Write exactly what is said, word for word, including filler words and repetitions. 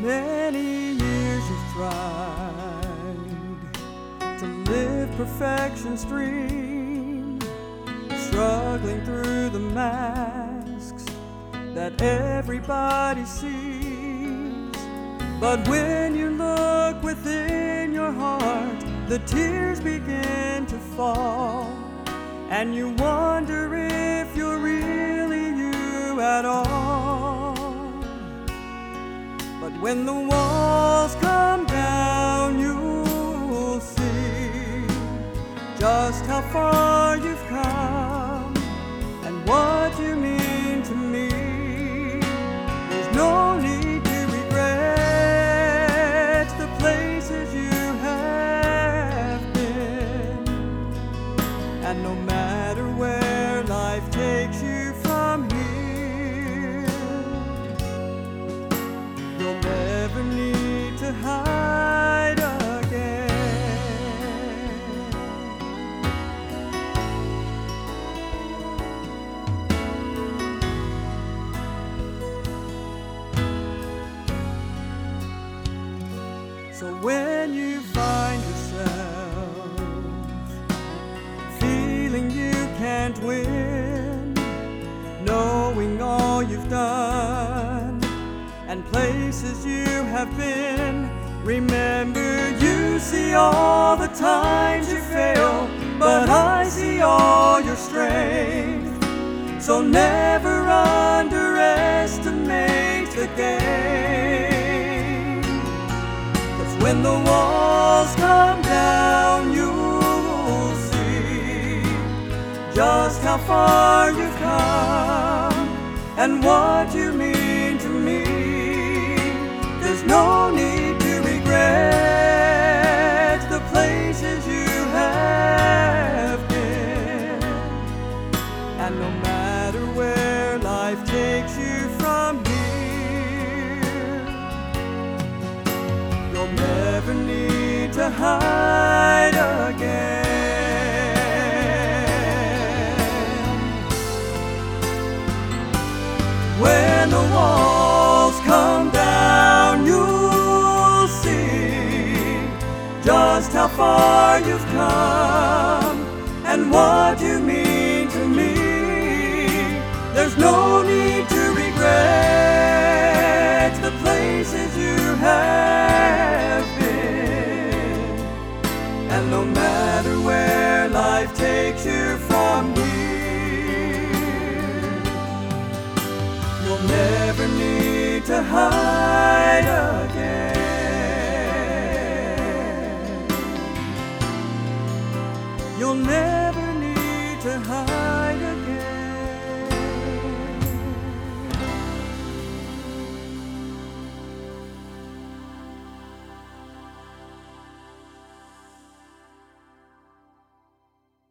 Many years you've tried to live perfection's dream, struggling through the masks that everybody sees. But when you look within your heart, the tears begin to fall, and you wonder if you're really you at all. But when the walls come down, you'll see just how far you've come and what you mean to me. There's no need to regret the places you have been, and no matter where life takes you from here, you'll never need to hide again. So when you find yourself feeling you can't win, knowing all you've done and places you have been, remember you see all the times you fail, but I see all your strength. So never underestimate the game, 'cause when the walls come down, you'll see just how far you've come and what you mean to me. There's no need to regret the places you have been, and no matter where life takes you from here, you'll never need to hide again. When the walls come down, you'll see just how far you've come and what you mean to me. There's no need to regret the places you have been, and no matter where life takes you from here, you'll never need to hide again. You'll never need to hide.